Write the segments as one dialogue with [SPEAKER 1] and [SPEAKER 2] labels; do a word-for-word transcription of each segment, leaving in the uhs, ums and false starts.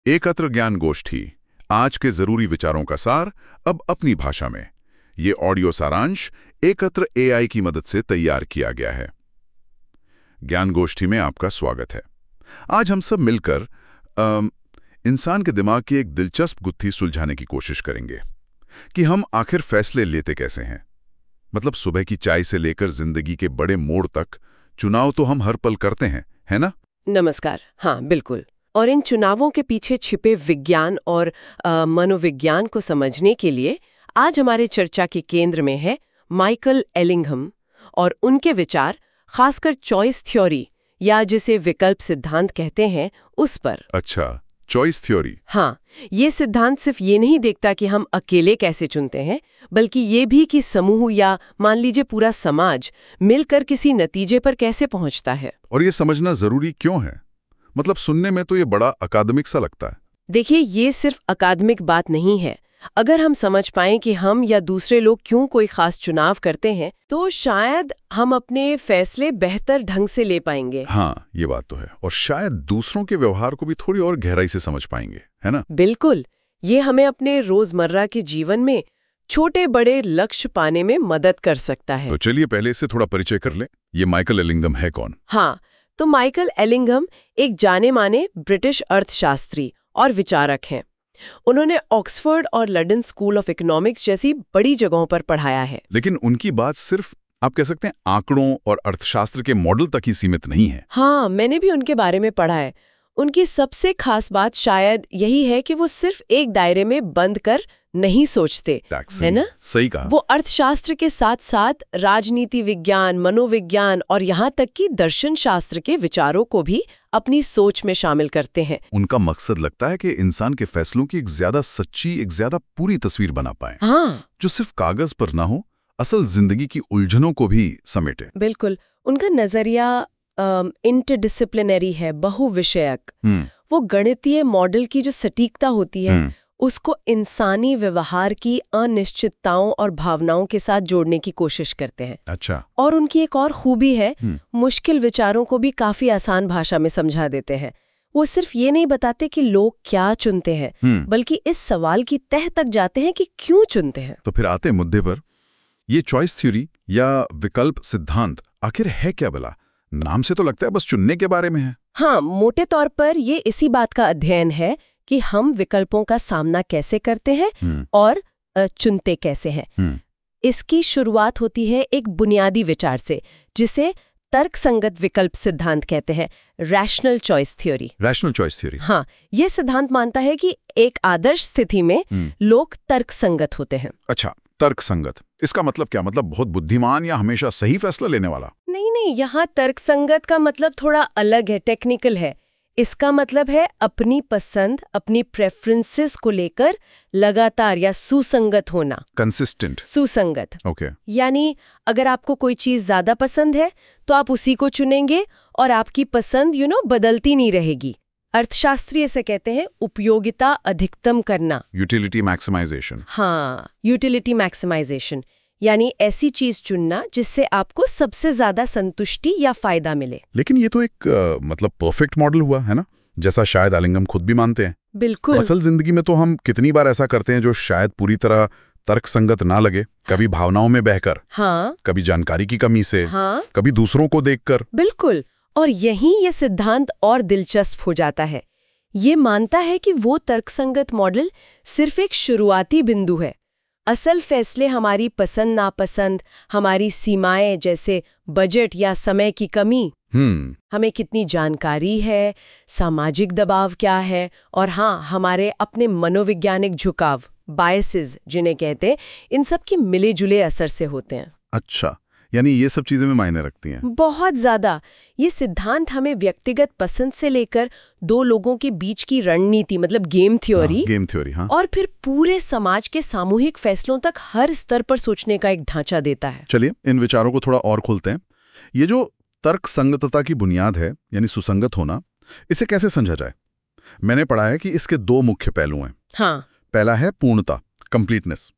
[SPEAKER 1] एकत्र ज्ञान गोष्ठी, आज के जरूरी विचारों का सार, अब अपनी भाषा में। ये ऑडियो सारांश एकत्र एआई की मदद से तैयार किया गया है। ज्ञान गोष्ठी में आपका स्वागत है। आज हम सब मिलकर आ, इंसान के दिमाग की एक दिलचस्प गुत्थी सुलझाने की कोशिश करेंगे कि हम आखिर फैसले लेते कैसे हैं। मतलब सुबह की चाय से लेकर जिंदगी के बड़े मोड़ तक चुनाव तो हम हर पल करते हैं, है ना?
[SPEAKER 2] नमस्कार। हाँ, बिल्कुल। और इन चुनावों के पीछे छिपे विज्ञान और आ, मनोविज्ञान को समझने के लिए आज हमारे चर्चा के केंद्र में है माइकल एलिंघम और उनके विचार, खासकर चॉइस थ्योरी या जिसे विकल्प सिद्धांत कहते हैं, उस पर।
[SPEAKER 1] अच्छा, चॉइस थ्योरी।
[SPEAKER 2] हाँ, ये सिद्धांत सिर्फ ये नहीं देखता कि हम अकेले कैसे चुनते हैं, बल्कि ये भी कि समूह या मान लीजिए पूरा समाज मिलकर किसी नतीजे पर कैसे पहुंचता है।
[SPEAKER 1] और ये समझना जरूरी क्यों है? मतलब सुनने में तो ये बड़ा अकादमिक सा लगता है।
[SPEAKER 2] देखिए, ये सिर्फ अकादमिक बात नहीं है। अगर हम समझ पाएं कि हम या दूसरे लोग क्यों कोई खास चुनाव करते हैं, तो शायद हम अपने फैसले बेहतर ढंग से ले पाएंगे।
[SPEAKER 1] हाँ, ये बात तो है। और शायद दूसरों के व्यवहार को भी थोड़ी और गहराई से समझ पाएंगे, है ना?
[SPEAKER 2] बिल्कुल। ये हमें अपने रोजमर्रा के जीवन में छोटे बड़े लक्ष्य पाने में मदद कर सकता है।
[SPEAKER 1] तो चलिए पहले इससे थोड़ा परिचय कर लें। ये माइकल एलिंघम है कौन?
[SPEAKER 2] हाँ, तो माइकल एलिंघम एक जाने माने ब्रिटिश अर्थशास्त्री और विचारक हैं। उन्होंने ऑक्सफोर्ड और लंदन स्कूल ऑफ इकोनॉमिक्स जैसी बड़ी जगहों पर पढ़ाया है।
[SPEAKER 1] लेकिन उनकी बात सिर्फ आप कह सकते हैं आंकड़ों और अर्थशास्त्र के मॉडल तक ही सीमित नहीं है।
[SPEAKER 2] हाँ, मैंने भी उनके बारे में पढ़ा है। उनकी सबसे खास बात शायद यही है कि वो सिर्फ एक दायरे में बंद कर नहीं सोचते, है ना?
[SPEAKER 1] सही कहा।
[SPEAKER 2] वो अर्थशास्त्र के साथ साथ राजनीति विज्ञान, मनोविज्ञान और यहाँ तक कि दर्शन शास्त्र के विचारों को भी अपनी सोच में शामिल करते हैं।
[SPEAKER 1] उनका मकसद लगता है कि इंसान के फैसलों की एक ज्यादा सच्ची, एक ज्यादा पूरी तस्वीर बना पाए।
[SPEAKER 2] हाँ,
[SPEAKER 1] जो सिर्फ कागज पर ना हो, असल जिंदगी की उलझनों को भी समेटे।
[SPEAKER 2] बिल्कुल। उनका नजरिया इंटरडिसिप्लिनरी है, बहुविषयक। वो गणितीय मॉडल की जो सटीकता होती है, उसको इंसानी व्यवहार की अनिश्चितताओं और भावनाओं के साथ जोड़ने की कोशिश करते हैं।
[SPEAKER 1] अच्छा।
[SPEAKER 2] और उनकी एक और खूबी है, मुश्किल विचारों को भी काफी आसान भाषा में समझा देते हैं। वो सिर्फ ये नहीं बताते कि लोग क्या चुनते हैं, बल्कि इस सवाल की तह तक जाते हैं कि क्यों चुनते हैं।
[SPEAKER 1] तो फिर आते हैं मुद्दे पर। ये चॉइस थ्योरी या विकल्प सिद्धांत आखिर है क्या भला? नाम से तो लगता है बस चुनने के बारे में है।
[SPEAKER 2] हाँ, मोटे तौर पर ये इसी बात का अध्ययन है कि हम विकल्पों का सामना कैसे करते हैं और चुनते कैसे हैं। इसकी शुरुआत होती है एक बुनियादी विचार से, जिसे तर्कसंगत विकल्प सिद्धांत कहते हैं, rational choice theory.
[SPEAKER 1] Rational choice theory.
[SPEAKER 2] हाँ, ये सिद्धांत मानता है कि एक आदर्श स्थिति में लोग तर्कसंगत होते हैं।
[SPEAKER 1] अच्छा, तर्कसंगत, इसका मतलब क्या? मतलब बहुत बुद्धिमान या हमेशा सही फैसला लेने वाला?
[SPEAKER 2] नहीं नहीं, यहाँ तर्कसंगत का मतलब थोड़ा अलग है, टेक्निकल है। इसका मतलब है अपनी पसंद, अपनी प्रेफरेंसेस को लेकर लगातार या सुसंगत होना।
[SPEAKER 1] कंसिस्टेंट।
[SPEAKER 2] सुसंगत।
[SPEAKER 1] ओके।
[SPEAKER 2] okay. यानी अगर आपको कोई चीज ज्यादा पसंद है तो आप उसी को चुनेंगे और आपकी पसंद यू नो बदलती नहीं रहेगी। अर्थशास्त्री इसे कहते हैं उपयोगिता अधिकतम करना,
[SPEAKER 1] यूटिलिटी मैक्सिमाइजेशन।
[SPEAKER 2] हाँ, यूटिलिटी मैक्सिमाइजेशन, यानी ऐसी चीज चुनना जिससे आपको सबसे ज्यादा संतुष्टि या फायदा मिले।
[SPEAKER 1] लेकिन ये तो एक आ, मतलब परफेक्ट मॉडल हुआ, है ना? जैसा शायद एलिंघम खुद भी मानते हैं।
[SPEAKER 2] बिल्कुल।
[SPEAKER 1] असल जिंदगी में तो हम कितनी बार ऐसा करते हैं जो शायद पूरी तरह तर्कसंगत ना लगे। कभी भावनाओं में बहकर,
[SPEAKER 2] हाँ,
[SPEAKER 1] कभी जानकारी की कमी से,
[SPEAKER 2] हाँ,
[SPEAKER 1] कभी दूसरों को देखकर।
[SPEAKER 2] बिल्कुल। और यहीं ये सिद्धांत और दिलचस्प हो जाता है। ये मानता है कि वो तर्कसंगत मॉडल सिर्फ एक शुरुआती बिंदु है। असल फैसले हमारी पसंद नापसंद, हमारी सीमाएं जैसे बजट या समय की कमी,
[SPEAKER 1] हम्म
[SPEAKER 2] हमें कितनी जानकारी है, सामाजिक दबाव क्या है, और हाँ, हमारे अपने मनोवैज्ञानिक झुकाव, बायसेस जिन्हें कहते हैं, इन सब की मिले जुले असर से होते हैं।
[SPEAKER 1] अच्छा, यानी ये सब चीजें में मायने रखती हैं।
[SPEAKER 2] बहुत ज्यादा। ये सिद्धांत हमें व्यक्तिगत पसंद से लेकर दो लोगों के बीच की रणनीति, मतलब गेम थ्योरी,
[SPEAKER 1] गेम थ्योरी, हाँ,
[SPEAKER 2] और फिर पूरे समाज के सामूहिक फैसलों तक हर स्तर पर सोचने का एक ढांचा देता है।
[SPEAKER 1] चलिए इन विचारों को थोड़ा और खोलते हैं। ये जो तर्कसंगतता की बुनियाद है, यानी सुसंगत होना, इसे कैसे समझा जाए? मैंने पढ़ा है कि इसके दो मुख्य पहलू हैं।
[SPEAKER 2] हाँ।
[SPEAKER 1] पहला है पूर्णता, कंप्लीटनेस,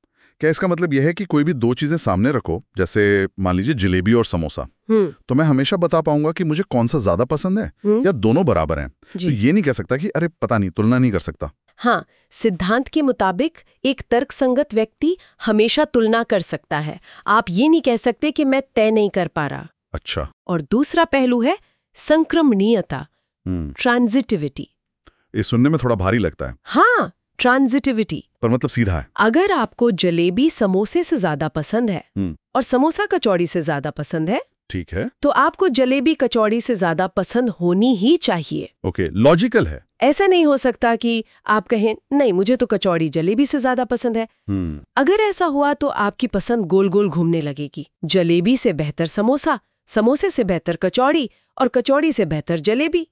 [SPEAKER 1] क्या इसका मतलब यह है कि कोई भी दो चीजें सामने रखो, जैसे मान लीजिए जलेबी और समोसा, तो मैं हमेशा बता पाऊंगा कि मुझे कौन सा ज्यादा पसंद है या दोनों बराबर हैं? तो ये नहीं कह सकता कि अरे पता नहीं, तुलना नहीं कर सकता।
[SPEAKER 2] हाँ, सिद्धांत के मुताबिक एक तर्कसंगत व्यक्ति हमेशा तुलना कर सकता है। आप ये नहीं कह सकते कि मैं तय नहीं कर पा रहा।
[SPEAKER 1] अच्छा।
[SPEAKER 2] और दूसरा पहलू है संक्रमणीयता, ट्रांजिटिविटी।
[SPEAKER 1] ये सुनने में थोड़ा भारी लगता है।
[SPEAKER 2] हाँ, ट्रांजिटिविटी
[SPEAKER 1] पर मतलब सीधा है।
[SPEAKER 2] अगर आपको जलेबी समोसे से ज्यादा पसंद है और समोसा कचौड़ी से ज्यादा पसंद है,
[SPEAKER 1] ठीक है,
[SPEAKER 2] तो आपको जलेबी कचौड़ी से ज्यादा पसंद होनी ही चाहिए।
[SPEAKER 1] ओके, लॉजिकल है।
[SPEAKER 2] ऐसा नहीं हो सकता कि आप कहें नहीं, मुझे तो कचौड़ी जलेबी से ज्यादा पसंद है। अगर ऐसा हुआ तो आपकी पसंद गोल गोल घूमने लगेगी। जलेबी से बेहतर समोसा, समोसे से बेहतर कचौड़ी और कचौड़ी से बेहतर जलेबी।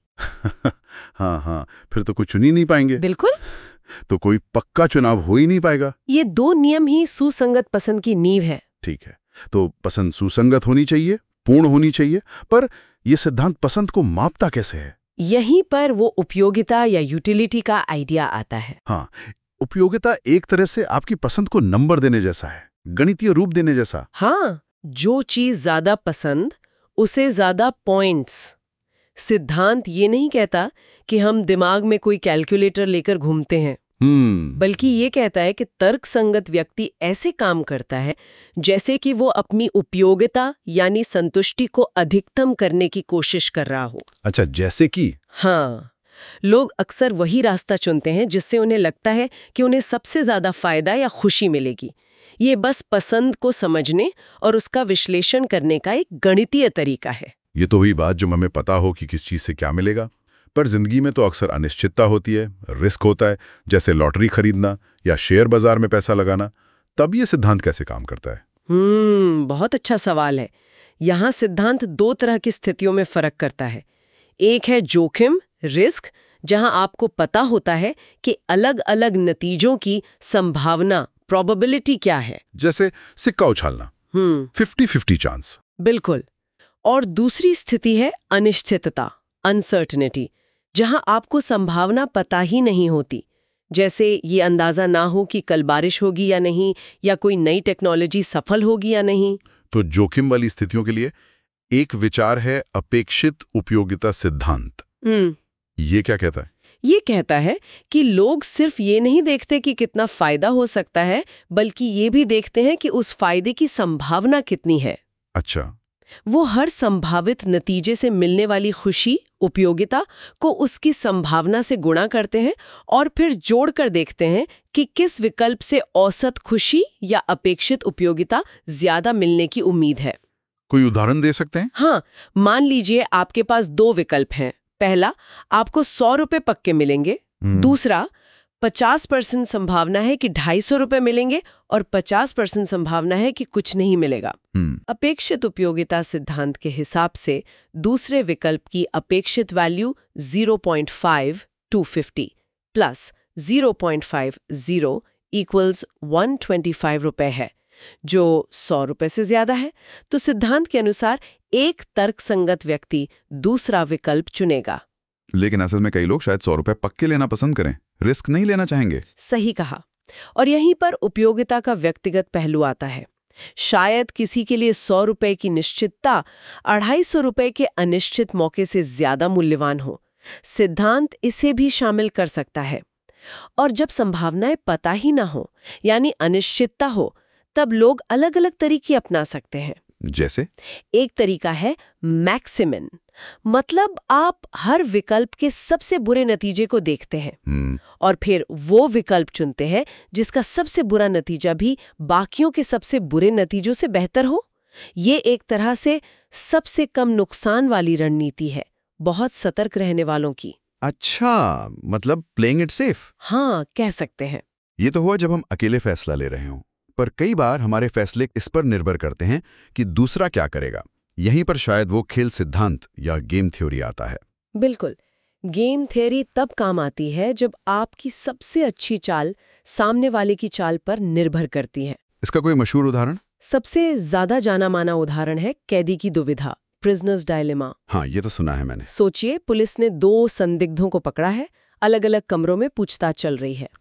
[SPEAKER 1] हाँ हाँ, फिर तो कुछ चुन ही नहीं पाएंगे।
[SPEAKER 2] बिल्कुल।
[SPEAKER 1] तो कोई पक्का चुनाव हो ही नहीं पाएगा।
[SPEAKER 2] ये दो नियम ही सुसंगत पसंद की नींव है।
[SPEAKER 1] ठीक है, तो पसंद सुसंगत होनी चाहिए, पूर्ण होनी चाहिए, पर यह सिद्धांत पसंद को मापता कैसे है?
[SPEAKER 2] यहीं पर वो उपयोगिता या यूटिलिटी का आइडिया आता है।
[SPEAKER 1] हाँ, उपयोगिता एक तरह से आपकी पसंद को नंबर देने जैसा है, गणितीय रूप देने जैसा।
[SPEAKER 2] हाँ, जो चीज ज्यादा पसंद उसे ज्यादा पॉइंट्स। सिद्धांत ये नहीं कहता कि हम दिमाग में कोई कैलकुलेटर लेकर घूमते हैं, बल्कि ये कहता है कि तर्कसंगत व्यक्ति ऐसे काम करता है जैसे कि वो अपनी उपयोगिता यानी संतुष्टि को अधिकतम करने की कोशिश कर रहा हो।
[SPEAKER 1] अच्छा, जैसे कि?
[SPEAKER 2] हाँ, लोग अक्सर वही रास्ता चुनते हैं जिससे उन्हें लगता है कि उन्हें सबसे ज्यादा फायदा या खुशी मिलेगी। ये बस पसंद को समझने और उसका विश्लेषण करने का एक गणितीय तरीका है।
[SPEAKER 1] ये तो हुई बात जब हमें पता हो कि किस चीज से क्या मिलेगा, पर जिंदगी में तो अक्सर अनिश्चितता होती है, रिस्क होता है, जैसे लॉटरी खरीदना या शेयर बाजार में पैसा लगाना। तब ये सिद्धांत कैसे काम करता है?
[SPEAKER 2] हम्म बहुत अच्छा सवाल है। यहाँ सिद्धांत दो तरह की स्थितियों में फर्क करता है। एक है जोखिम, रिस्क, जहां आपको पता होता है कि अलग अलग नतीजों की संभावना, प्रोबेबिलिटी क्या है,
[SPEAKER 1] जैसे सिक्का उछालना,
[SPEAKER 2] हम्म
[SPEAKER 1] फिफ्टी फिफ्टी चांस।
[SPEAKER 2] बिल्कुल। और दूसरी स्थिति है अनिश्चितता, अनसर्टेनिटी, जहां आपको संभावना पता ही नहीं होती। जैसे ये अंदाजा ना हो कि कल बारिश होगी या नहीं, या कोई नई टेक्नोलॉजी सफल होगी या नहीं।
[SPEAKER 1] तो जोखिम वाली स्थितियों के लिए एक विचार है अपेक्षित उपयोगिता सिद्धांत।
[SPEAKER 2] हम्म
[SPEAKER 1] ये क्या कहता है?
[SPEAKER 2] ये कहता है कि लोग सिर्फ ये नहीं देखते कि कितना फायदा हो सकता है, बल्कि ये भी देखते हैं कि उस फायदे की संभावना कितनी है।
[SPEAKER 1] अच्छा।
[SPEAKER 2] वो हर संभावित नतीजे से मिलने वाली खुशी, उपयोगिता को उसकी संभावना से गुणा करते हैं और फिर जोड़कर देखते हैं कि किस विकल्प से औसत खुशी या अपेक्षित उपयोगिता ज्यादा मिलने की उम्मीद है।
[SPEAKER 1] कोई उदाहरण दे सकते हैं?
[SPEAKER 2] हाँ, मान लीजिए आपके पास दो विकल्प हैं। पहला, आपको सौ रुपए पक्के मिलेंगे। दूसरा, पचास परसेंट संभावना है कि ढाई सौ रुपए मिलेंगे और पचास परसेंट संभावना है कि कुछ नहीं मिलेगा। अपेक्षित उपयोगिता सिद्धांत के हिसाब से दूसरे विकल्प की अपेक्षित value zero point five two fifty plus zero point five zero equals one twenty five रुपए है, जो सौ रुपए से ज्यादा है। तो सिद्धांत के अनुसार एक तर्कसंगत व्यक्ति दूसरा विकल्प चुनेगा।
[SPEAKER 1] लेकिन असल में कई लोग शायद सौ रुपए पक्के लेना पसंद करें, रिस्क नहीं लेना चाहेंगे।
[SPEAKER 2] सही कहा। और यहीं पर उपयोगिता का व्यक्तिगत पहलू आता है। शायद किसी के लिए सौ रुपए की निश्चितता अढ़ाई सौ रुपए के अनिश्चित मौके से ज्यादा मूल्यवान हो। सिद्धांत इसे भी शामिल कर सकता है। और जब संभावनाएं पता ही ना हो, यानी अनिश्चितता हो, तब लोग अलग अलग तरीके अपना सकते हैं।
[SPEAKER 1] जैसे?
[SPEAKER 2] एक तरीका है मैक्सिमन, मतलब आप हर विकल्प के सबसे बुरे नतीजे को देखते हैं और फिर वो विकल्प चुनते हैं जिसका सबसे बुरा नतीजा भी बाकियों के सबसे बुरे नतीजों से बेहतर हो। ये एक तरह से सबसे कम नुकसान वाली रणनीति है, बहुत सतर्क रहने वालों की।
[SPEAKER 1] अच्छा, मतलब प्लेइंग इट सेफ।
[SPEAKER 2] हाँ, कह सकते हैं।
[SPEAKER 1] ये तो हुआ जब हम अकेले फैसला ले रहे हों, पर कई बार हमारे फैसले इस पर निर्भर करते हैं कि दूसरा क्या करेगा। यहीं पर शायद वो खेल सिद्धांत या गेम थ्योरी आता है।
[SPEAKER 2] बिल्कुल। गेम थ्योरी तब काम आती है जब आपकी सबसे अच्छी चाल सामने वाले की चाल पर निर्भर करती है।
[SPEAKER 1] इसका कोई मशहूर उदाहरण?
[SPEAKER 2] सबसे ज्यादा जाना माना उदाहरण है कैदी की दुविधा, प्रिजनर्स डायलेमा।
[SPEAKER 1] हाँ, ये तो सुना है मैंने।
[SPEAKER 2] सोचिए, पुलिस ने दो संदिग्धों को पकड़ा है, अलग अलग कमरों में पूछताछ चल रही है।
[SPEAKER 1] ठीक।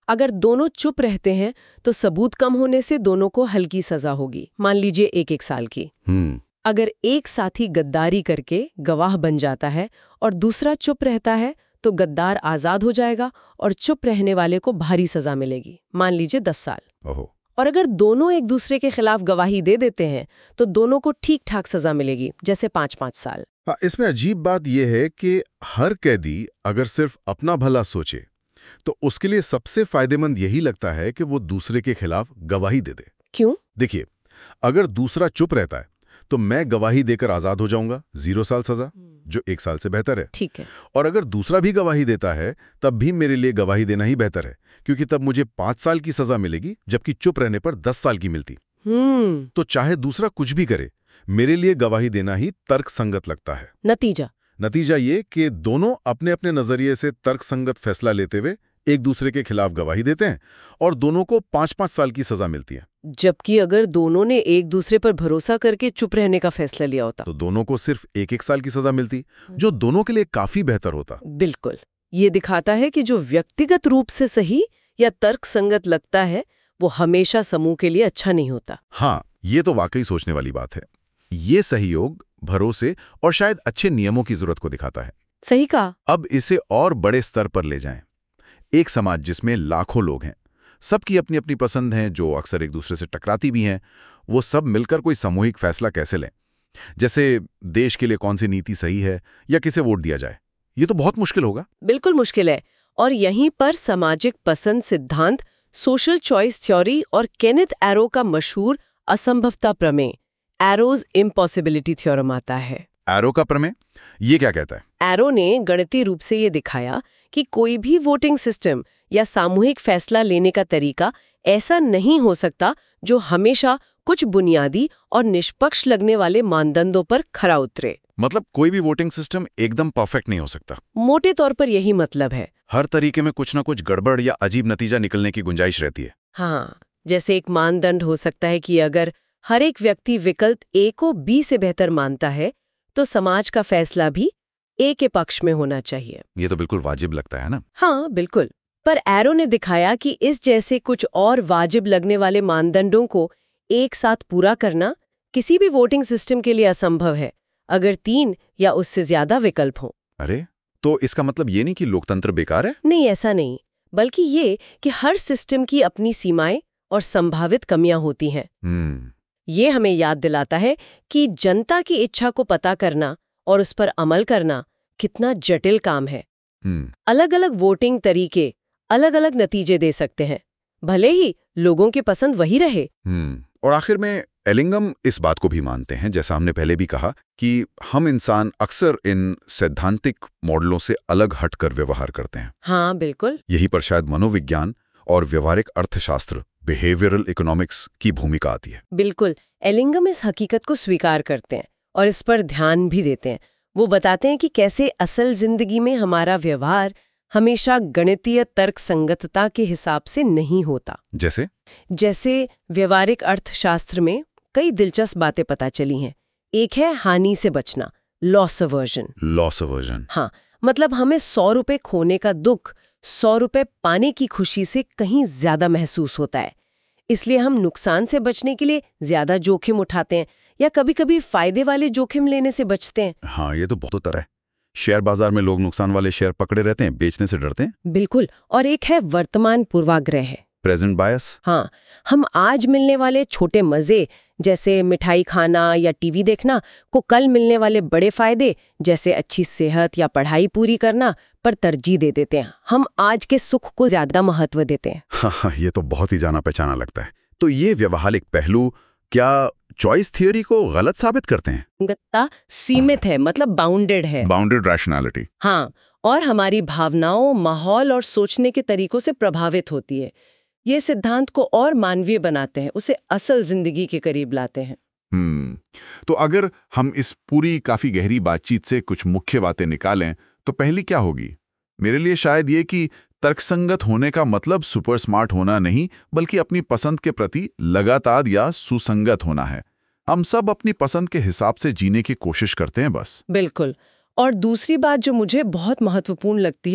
[SPEAKER 2] अगर दोनों चुप रहते हैं तो सबूत कम होने से दोनों को हल्की सजा होगी, मान लीजिए एक एक साल की।
[SPEAKER 1] हम्म
[SPEAKER 2] अगर एक साथी गद्दारी करके गवाह बन जाता है और दूसरा चुप रहता है तो गद्दार आजाद हो जाएगा और चुप रहने वाले को भारी सजा मिलेगी, मान लीजिए दस साल।
[SPEAKER 1] ओहो।
[SPEAKER 2] और अगर दोनों एक दूसरे के खिलाफ गवाही दे देते हैं तो दोनों को ठीक ठाक सजा मिलेगी, जैसे पाँच पाँच साल।
[SPEAKER 1] हाँ, इसमें अजीब बात यह है कि हर कैदी अगर सिर्फ अपना भला सोचे तो उसके लिए सबसे फायदेमंद यही लगता है कि वो दूसरे के खिलाफ गवाही दे दे।
[SPEAKER 2] क्यों?
[SPEAKER 1] देखिए, अगर दूसरा चुप रहता है तो मैं गवाही देकर आजाद हो जाऊंगा, जीरो साल सजा, जो एक साल से बेहतर है।
[SPEAKER 2] ठीक है।
[SPEAKER 1] और अगर दूसरा भी गवाही देता है तब भी मेरे लिए गवाही देना ही बेहतर है, क्योंकि तब मुझे पांच साल की सजा मिलेगी जबकि चुप रहने पर दस साल की मिलती।
[SPEAKER 2] हम्म
[SPEAKER 1] तो चाहे दूसरा कुछ भी करे, मेरे लिए गवाही देना ही तर्कसंगत लगता है।
[SPEAKER 2] नतीजा
[SPEAKER 1] नतीजा ये कि दोनों अपने अपने नजरिए से तर्कसंगत फैसला लेते हुए एक दूसरे के खिलाफ गवाही देते हैं और दोनों को पांच पांच साल की सजा मिलती है।
[SPEAKER 2] जबकि अगर दोनों ने एक दूसरे पर भरोसा करके चुप रहने का फैसला लिया होता
[SPEAKER 1] तो दोनों को सिर्फ एक एक साल की सजा मिलती, जो दोनों के लिए काफी बेहतर होता।
[SPEAKER 2] बिल्कुल। ये दिखाता है कि जो व्यक्तिगत रूप से सही या तर्कसंगत लगता है वो हमेशा समूह के लिए अच्छा नहीं होता।
[SPEAKER 1] हाँ, ये तो वाकई सोचने वाली बात है। ये सहयोग, भरोसे और शायद अच्छे नियमों की जरूरत को दिखाता है।
[SPEAKER 2] सही कहा।
[SPEAKER 1] अब इसे और बड़े स्तर पर ले जाएं। एक समाज जिसमें लाखों लोग हैं, सबकी अपनी अपनी पसंद हैं, जो अक्सर एक दूसरे से टकराती भी हैं, वो सब मिलकर कोई सामूहिक फैसला कैसे लें? जैसे देश के लिए कौन सी नीति सही है या किसे वोट दिया जाए, ये तो बहुत मुश्किल होगा।
[SPEAKER 2] बिल्कुल मुश्किल है। और यहीं पर सामाजिक पसंद सिद्धांत, सोशल चॉइस थ्योरी और केनेथ एरो का मशहूर असंभवता प्रमेय, एरोज इम्पॉसिबिलिटी थ्योरम आता है।
[SPEAKER 1] एरो का प्रमेय ये क्या कहता है?
[SPEAKER 2] एरो ने गणितीय रूप से ये दिखाया कि कोई भी वोटिंग सिस्टम या सामूहिक फैसला लेने का तरीका ऐसा नहीं हो सकता जो हमेशा कुछ बुनियादी और निष्पक्ष लगने वाले मानदंडों पर खरा उतरे।
[SPEAKER 1] मतलब कोई भी वोटिंग सिस्टम एकदम परफेक्ट नहीं हो सकता।
[SPEAKER 2] मोटे तौर पर यही मतलब है।
[SPEAKER 1] हर तरीके में कुछ ना कुछ गड़बड़ या अजीब नतीजा निकलने की गुंजाइश रहती है।
[SPEAKER 2] हाँ, जैसे एक मानदंड हो सकता है कि अगर हर एक व्यक्ति विकल्प ए को बी से बेहतर मानता है तो समाज का फैसला भी ए के पक्ष में होना चाहिए।
[SPEAKER 1] ये तो बिल्कुल वाजिब लगता है ना?
[SPEAKER 2] हाँ, बिल्कुल। पर एरो ने दिखाया कि इस जैसे कुछ और वाजिब लगने वाले मानदंडों को एक साथ पूरा करना किसी भी वोटिंग सिस्टम के लिए असंभव है, अगर तीन या उससे ज्यादा विकल्प हों।
[SPEAKER 1] अरे, तो इसका मतलब ये नहीं कि लोकतंत्र बेकार है?
[SPEAKER 2] नहीं, ऐसा नहीं, बल्कि ये कि हर सिस्टम की अपनी सीमाएं और संभावित कमियां होती हैं।
[SPEAKER 1] हम्म
[SPEAKER 2] ये हमें याद दिलाता है कि जनता की इच्छा को पता करना और उस पर अमल करना कितना जटिल काम है।
[SPEAKER 1] हम्म
[SPEAKER 2] अलग अलग वोटिंग तरीके अलग अलग नतीजे दे सकते हैं, भले ही लोगों की पसंद वही रहे।
[SPEAKER 1] हम्म और आखिर में एलिंगम इस बात को भी मानते हैं, जैसा हमने पहले भी कहा, कि हम इंसान अक्सर इन सैद्धांतिक मॉडलों से अलग हटकर व्यवहार करते हैं।
[SPEAKER 2] हाँ, बिल्कुल।
[SPEAKER 1] यही पर शायद मनोविज्ञान और व्यवहारिक अर्थशास्त्र, बिहेवियरल इकोनॉमिक्स की भूमिका आती है।
[SPEAKER 2] बिल्कुल। एलिंगम इस हकीकत को स्वीकार करते हैं और इस पर ध्यान भी देते हैं। वो बताते हैं कि कैसे असल जिंदगी में हमारा व्यवहार हमेशा गणितीय तर्क संगतता के हिसाब से नहीं होता।
[SPEAKER 1] जैसे
[SPEAKER 2] जैसे व्यवहारिक अर्थशास्त्र में कई दिलचस्प बातें पता चली हैं। एक है हानि से बचना, लॉस अवर्जन।
[SPEAKER 1] Loss aversion.
[SPEAKER 2] हाँ, मतलब हमें सौ रुपए खोने का दुख सौ रुपए पाने की खुशी से कहीं ज्यादा महसूस होता है, इसलिए हम नुकसान से बचने के लिए ज्यादा जोखिम उठाते हैं या कभी-कभी फायदे वाले जोखिम लेने से बचते हैं।
[SPEAKER 1] हाँ, ये तो बहुत तरह है। शेयर बाजार में लोग नुकसान वाले शेयर पकड़े रहते हैं, बेचने से डरते हैं।
[SPEAKER 2] बिल्कुल। और एक है वर्तमान पूर्वाग्रह है,
[SPEAKER 1] प्रेजेंट बायस।
[SPEAKER 2] हाँ, हम आज मिलने वाले छोटे मजे जैसे मिठाई खाना या टीवी देखना को कल मिलने वाले बड़े फायदे जैसे अच्छी सेहत या पढ़ाई पूरी करना पर तरजीह दे देते हैं। हम आज के सुख को ज्यादा महत्व देते हैं।
[SPEAKER 1] हाँ हाँ, ये तो बहुत ही जाना पहचाना लगता है। तो ये व्यवहारिक पहलू क्या चॉइस थियोरी को गलत साबित करते हैं?
[SPEAKER 2] गत्ता सीमित है, मतलब बाउंडेड है।
[SPEAKER 1] Bounded rationality.
[SPEAKER 2] हाँ, और हमारी भावनाओं, माहौल और सोचने के तरीकों से प्रभावित होती है। ये सिद्धांत को और मानवीय बनाते हैं, उसे असल जिंदगी के करीब लाते हैं।
[SPEAKER 1] हम्म तो अगर हम इस पूरी काफी गहरी बातचीत से कुछ मुख्य बातें निकालें तो पहली क्या होगी? मेरे लिए शायद ये कि तर्कसंगत होने का मतलब सुपर स्मार्ट होना नहीं, बल्कि अपनी पसंद के प्रति लगातार या सुसंगत होना है। हम सब अपनी पसंद के हिसाब से जीने की कोशिश करते हैं बस।
[SPEAKER 2] बिल्कुल। और दूसरी बात जो मुझे बहुत महत्वपूर्ण लगती है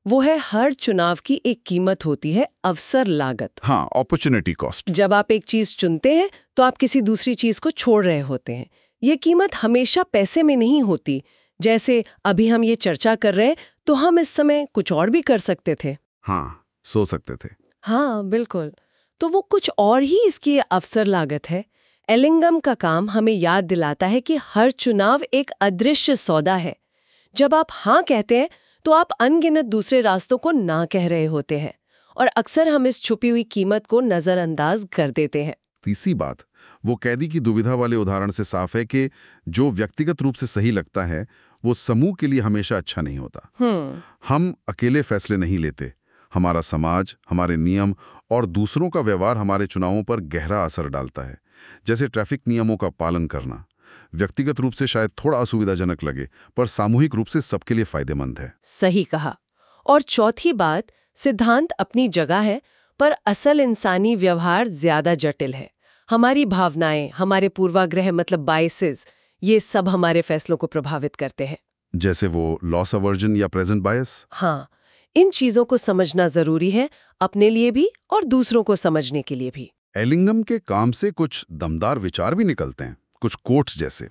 [SPEAKER 2] वो है हर चुनाव की एक कीमत होती है, अवसर लागत।
[SPEAKER 1] हाँ, अपॉर्चुनिटी कॉस्ट।
[SPEAKER 2] जब आप एक चीज चुनते हैं तो आप किसी दूसरी चीज को छोड़ रहे होते हैं। ये कीमत हमेशा पैसे में नहीं होती। जैसे अभी हम ये चर्चा कर रहे हैं तो हम इस समय कुछ और भी कर सकते थे।
[SPEAKER 1] हाँ, सो सकते थे।
[SPEAKER 2] हाँ बिल्कुल। तो वो कुछ और ही इसकी अवसर लागत है। एलिंगम का काम हमें याद दिलाता है कि हर चुनाव एक अदृश्य सौदा है। जब आप हाँ कहते हैं तो आप अनगिनत दूसरे रास्तों को ना कह रहे होते हैं, और अक्सर हम इस छुपी हुई कीमत को नजरअंदाज कर देते हैं।
[SPEAKER 1] तीसरी बात, वो कैदी की दुविधा वाले उदाहरण से साफ है कि जो व्यक्तिगत रूप से सही लगता है वो समूह के लिए हमेशा अच्छा नहीं होता।
[SPEAKER 2] हम्म
[SPEAKER 1] हम अकेले फैसले नहीं लेते। हमारा समाज, हमारे नियम और दूसरों का व्यवहार हमारे चुनावों पर गहरा असर डालता है। जैसे ट्रैफिक नियमों का पालन करना व्यक्तिगत रूप से शायद थोड़ा असुविधाजनक लगे, पर सामूहिक रूप से सबके लिए फायदेमंद है।
[SPEAKER 2] सही कहा। और चौथी बात, सिद्धांत अपनी जगह है, पर असल इंसानी व्यवहार ज्यादा जटिल है। हमारी भावनाएं, हमारे पूर्वाग्रह मतलब बायसेस, ये सब हमारे फैसलों को प्रभावित करते हैं।
[SPEAKER 1] जैसे वो लॉस अवर्जन या प्रेजेंट बायस।
[SPEAKER 2] हाँ, इन चीजों को समझना जरूरी है, अपने लिए भी और दूसरों को समझने के लिए भी।
[SPEAKER 1] एलिंगम के काम से कुछ दमदार विचार भी निकलते हैं, कुछ कोट्स जैसे।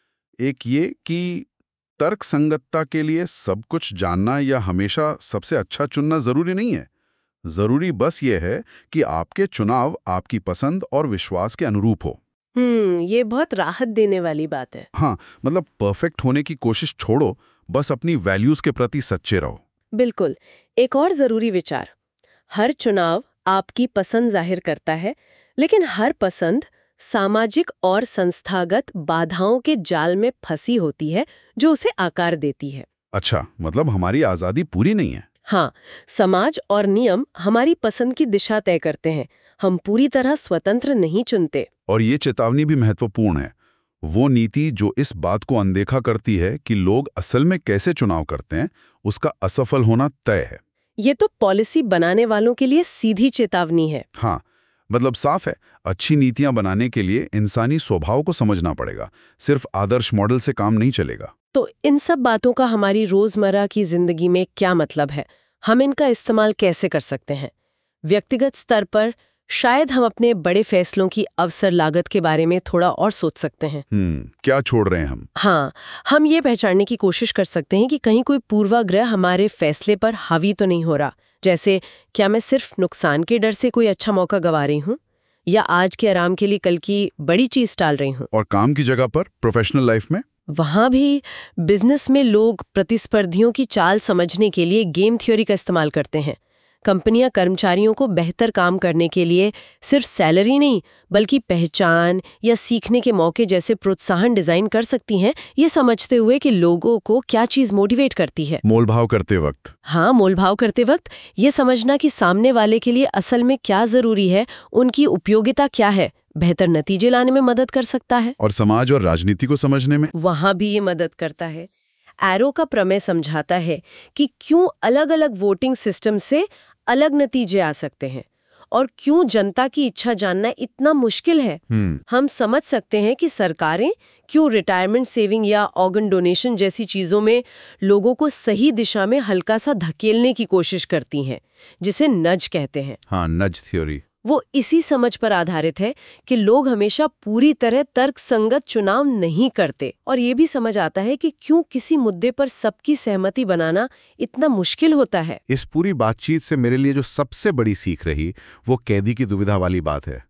[SPEAKER 1] एक ये कि तर्क संगतता के लिए सब कुछ जानना या हमेशा सबसे अच्छा चुनना जरूरी नहीं है। जरूरी बस ये है कि आपके चुनाव आपकी पसंद और विश्वास के अनुरूप हो।
[SPEAKER 2] हम्म ये बहुत राहत देने वाली बात है।
[SPEAKER 1] हाँ, मतलब परफेक्ट होने की कोशिश छोड़ो, बस अपनी वैल्यूज के प्रति सच्चे रहो।
[SPEAKER 2] बिल्कुल। एक और जरूरी विचार, हर चुनाव आपकी पसंद जाहिर करता है, लेकिन हर पसंद सामाजिक और संस्थागत बाधाओं के जाल में फंसी होती है जो उसे आकार देती है।
[SPEAKER 1] अच्छा, मतलब हमारी आजादी पूरी नहीं है।
[SPEAKER 2] हाँ, समाज और नियम हमारी पसंद की दिशा तय करते हैं। हम पूरी तरह स्वतंत्र नहीं चुनते।
[SPEAKER 1] और ये चेतावनी भी महत्वपूर्ण है। वो नीति जो इस बात को अनदेखा करती है कि लोग असल में कैसे चुनाव करते हैं, उसका असफल होना तय है।
[SPEAKER 2] ये तो पॉलिसी बनाने वालों के लिए सीधी चेतावनी है।
[SPEAKER 1] हाँ, मतलब साफ है, अच्छी नीतियां बनाने के लिए इंसानी स्वभाव को समझना पड़ेगा। सिर्फ आदर्श मॉडल से काम नहीं चलेगा।
[SPEAKER 2] तो इन सब बातों का हमारी रोजमर्रा की जिंदगी में क्या मतलब है? हम इनका इस्तेमाल कैसे कर सकते हैं? व्यक्तिगत स्तर पर शायद हम अपने बड़े फैसलों की अवसर लागत के बारे में थोड़ा और सोच सकते हैं।
[SPEAKER 1] हम्म क्या छोड़ रहे हैं हम?
[SPEAKER 2] हाँ, हम ये पहचानने की कोशिश कर सकते हैं कि कहीं कोई पूर्वाग्रह हमारे फैसले पर हावी तो नहीं हो रहा। जैसे, क्या मैं सिर्फ नुकसान के डर से कोई अच्छा मौका गंवा रही हूँ, या आज के आराम के लिए कल की बड़ी चीज टाल रही हूँ?
[SPEAKER 1] और काम की जगह पर, प्रोफेशनल लाइफ में?
[SPEAKER 2] वहाँ भी बिजनेस में लोग प्रतिस्पर्धियों की चाल समझने के लिए गेम थ्योरी का इस्तेमाल करते हैं। कंपनियां कर्मचारियों को बेहतर काम करने के लिए सिर्फ सैलरी नहीं, बल्कि पहचान या सीखने के मौके जैसे प्रोत्साहन डिजाइन कर सकती हैं, ये समझते हुए कि लोगों को क्या चीज मोटिवेट करती है।
[SPEAKER 1] मोलभाव करते वक्त।
[SPEAKER 2] हाँ, मोलभाव करते वक्त ये समझना कि सामने वाले के लिए असल में क्या जरूरी है, उनकी उपयोगिता क्या है, बेहतर नतीजे लाने में मदद कर सकता है।
[SPEAKER 1] और समाज और राजनीति को समझने में
[SPEAKER 2] वहां भी ये मदद करता है। एरो का प्रमेय समझाता है कि क्यों अलग-अलग वोटिंग सिस्टम से अलग नतीजे आ सकते हैं और क्यों जनता की इच्छा जानना इतना मुश्किल है। हम समझ सकते हैं कि सरकारें क्यों रिटायरमेंट सेविंग या ऑर्गन डोनेशन जैसी चीजों में लोगों को सही दिशा में हल्का सा धकेलने की कोशिश करती हैं, जिसे नज कहते हैं।
[SPEAKER 1] हाँ, नज थ्योरी।
[SPEAKER 2] वो इसी समझ पर आधारित है कि लोग हमेशा पूरी तरह तर्कसंगत चुनाव नहीं करते, और ये भी समझ आता है कि क्यों किसी मुद्दे पर सबकी सहमति बनाना इतना मुश्किल होता है।
[SPEAKER 1] इस पूरी बातचीत से मेरे लिए जो सबसे बड़ी सीख रही वो कैदी की दुविधा वाली बात है।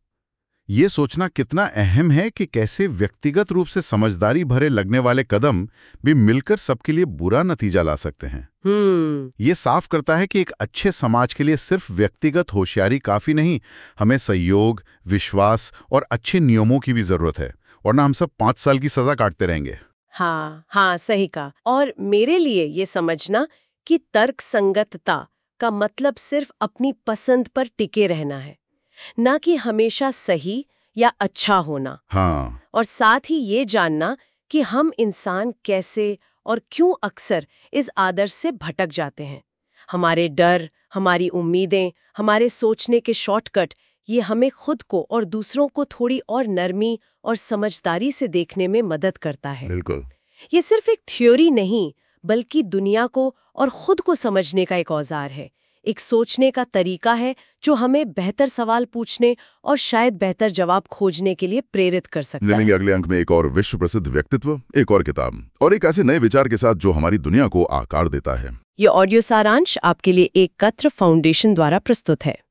[SPEAKER 1] ये सोचना कितना अहम है कि कैसे व्यक्तिगत रूप से समझदारी भरे लगने वाले कदम भी मिलकर सबके लिए बुरा नतीजा ला सकते हैं।
[SPEAKER 2] हम्म
[SPEAKER 1] ये साफ करता है कि एक अच्छे समाज के लिए सिर्फ व्यक्तिगत होशियारी काफी नहीं, हमें सहयोग, विश्वास और अच्छे नियमों की भी जरूरत है, वरना हम सब पांच साल की सजा काटते रहेंगे।
[SPEAKER 2] हाँ हाँ सही कहा। और मेरे लिए ये समझना कि तर्कसंगतता का मतलब सिर्फ अपनी पसंद पर टिके रहना है, ना कि हमेशा सही या अच्छा होना।
[SPEAKER 1] हाँ,
[SPEAKER 2] और साथ ही ये जानना कि हम इंसान कैसे और क्यों अक्सर इस आदर्श से भटक जाते हैं। हमारे डर, हमारी उम्मीदें, हमारे सोचने के शॉर्टकट, ये हमें खुद को और दूसरों को थोड़ी और नरमी और समझदारी से देखने में मदद करता है।
[SPEAKER 1] बिल्कुल।
[SPEAKER 2] ये सिर्फ एक थ्योरी नहीं, बल्कि दुनिया को और खुद को समझने का एक औजार है, एक सोचने का तरीका है जो हमें बेहतर सवाल पूछने और शायद बेहतर जवाब खोजने के लिए प्रेरित कर सकता है।
[SPEAKER 1] लेकिन अगले अंक में एक और विश्व प्रसिद्ध व्यक्तित्व, एक और किताब और एक ऐसे नए विचार के साथ जो हमारी दुनिया को आकार देता है।
[SPEAKER 2] ये ऑडियो सारांश आपके लिए एकत्र फाउंडेशन द्वारा प्रस्तुत है।